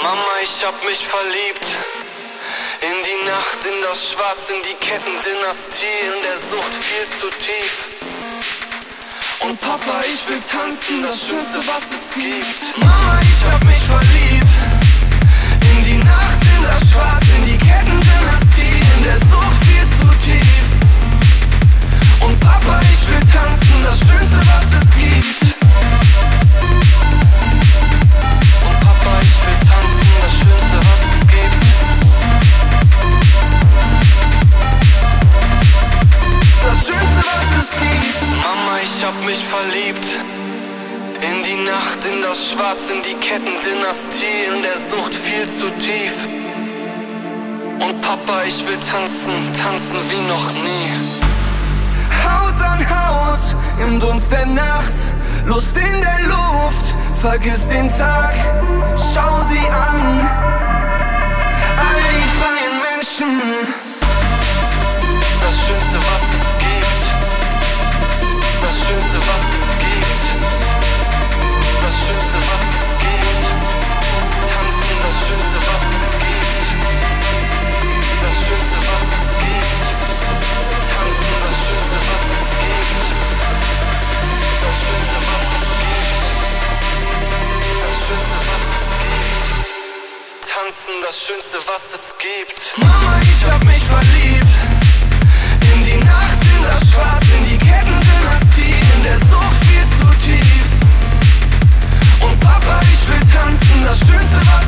Mama, ich hab mich verliebt. In die Nacht, in das Schwarz, in die Kettendynastie, in der Sucht viel zu tief. Und Papa, ich will tanzen, das Schönste, was es gibt. Mama, ich hab mich verliebt. In die Nacht, in das Schwarz, in die Kettendynastie, in der Sucht viel zu tief. Und Papa, ich will tanzen, das Schönste, was es gibt. Und Papa, ich will tanzen, das Schönste, was es gibt. Das Schönste, was es gibt. Mama, ich hab mich verliebt. In die Nacht, in das Schwarz, in die Kettendynastie, in der Sucht viel zu tief. Und Papa, ich will tanzen, tanzen wie noch nie. Haut an Haut, im Dunst der Nacht, Lust in der Luft, vergiss den Tag, schau sie an, all die freien Menschen. Das Schönste, was es gibt. Das Schönste, was es gibt. Das Schönste, was es gibt. Tanzen, das Schönste, was es gibt. Das Schönste, was es gibt. Tanzen, das Schönste, was es gibt. Das Schönste, was es gibt. Das Schönste, was es gibt. Tanzen, das Schönste, was es gibt. Mama, ich hab mich verliebt. In die Nacht, in das Schwarz, in die Kettendynastie, in der Sucht viel zu tief. Und Papa, ich will tanzen, das Schönste, was